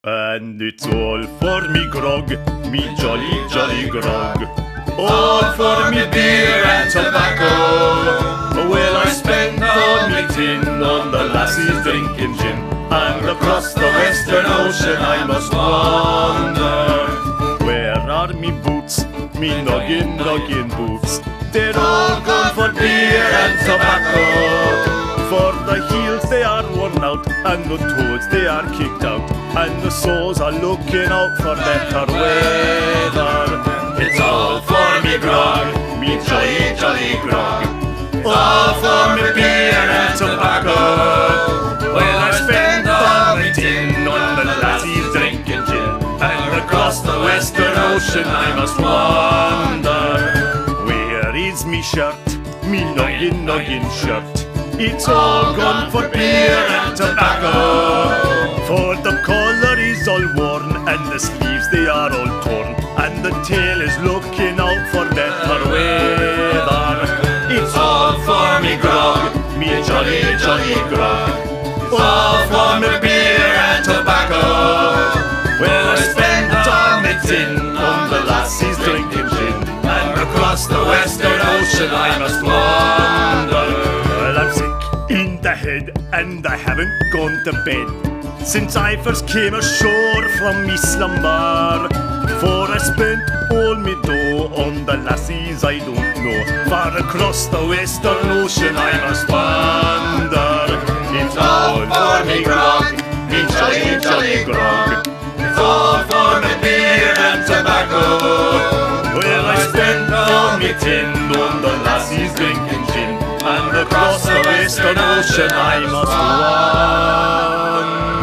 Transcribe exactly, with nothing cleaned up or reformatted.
And it's all for me grog, me jolly, jolly grog. All for me beer and tobacco. Well, I spent all me tin on the lassies drinking gin, and across the western ocean I must wander. Where are me boots, me noggin, noggin boots? They're all gone for beer and tobacco. For the heels they are worn out, and the toes they are kicked out, and the soles are looking out for better weather. It's all for me grog, me jolly, jolly grog. All for me beer and tobacco. Well, I spent all my tin on the lassies drinking gin, and across the western ocean I must wander. Where is me shirt, me noggin, noggin shirt? It's all gone for beer and tobacco. For the collar is all worn, and the sleeves they are all torn, and the tail is looking out for better weather. It's all for me grog, me jolly, jolly grog. All for me beer and tobacco. Well, I spent all my tin on the lassies drinking gin, and across the western ocean I must wander. Well, I'm sick in the head, and I haven't gone to bed since I first came ashore from me slumber. For I spent all me dough on the lassies I don't know. Far across the western ocean I must wander. It's all for me grog, me jolly, jolly grog. It's all for me beer and tobacco. Well, I spent all me tin on the lassies drinking gin, and across the western ocean I must wander.